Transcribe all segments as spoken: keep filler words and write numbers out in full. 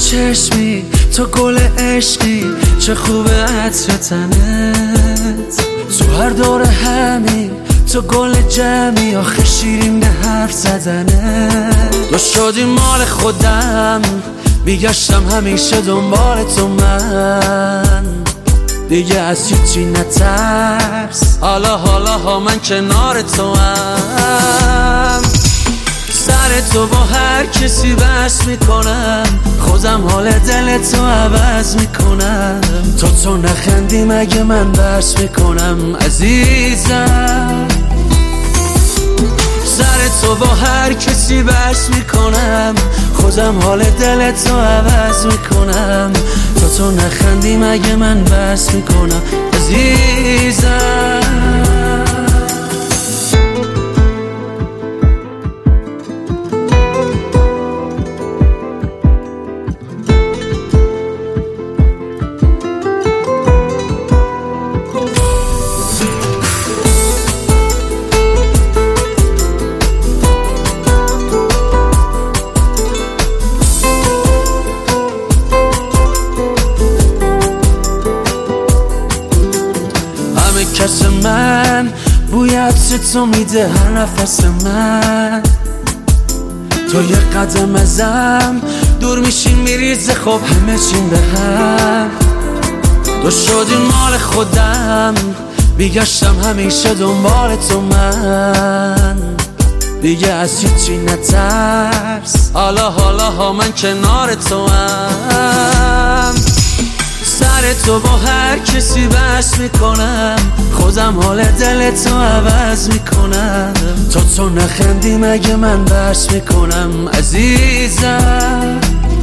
چشمی تو گل عشقی، چه خوبه عطر تنت، تو هر دور همی تو گل جمعی، آخه شیرین به حرف زدنت. تو شدی مال خودم، میگشتم همیشه دنبال تو من، دیگه از هیچی نترس، حالا حالا ها من کنار تو هم. سر تو با هر کسی بحث میکنم، خودم حال دل تو عوض میکنم، تا تو نخندی مگه من بحث میکنم عزیزم. سر تو با هر کسی بحث میکنم، خودم حال دل تو عوض میکنم، تا تو نخندی مگه من بحث میکنم عزیزم. کس من بوی عطر تو میده هر نفس من، تو یه قدم ازم دور میشین میریزه خب همه چین به هم. تو شدی مال خودم، میگشتم همیشه دنبال تو من، دیگه از هیچی نترس، حالا حالا ها من کنار تو هم. سر تو با هر کسی بحث میکنم، خودم حال دل تو عوض میکنم، تا تو نخندی مگه من بحث میکنم عزیزم.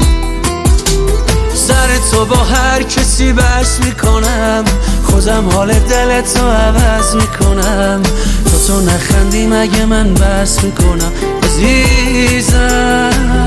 سر تو با هر کسی بحث میکنم، خودم حال دل تو عوض میکنم، تا تو نخندی مگه من بحث میکنم عزیزم.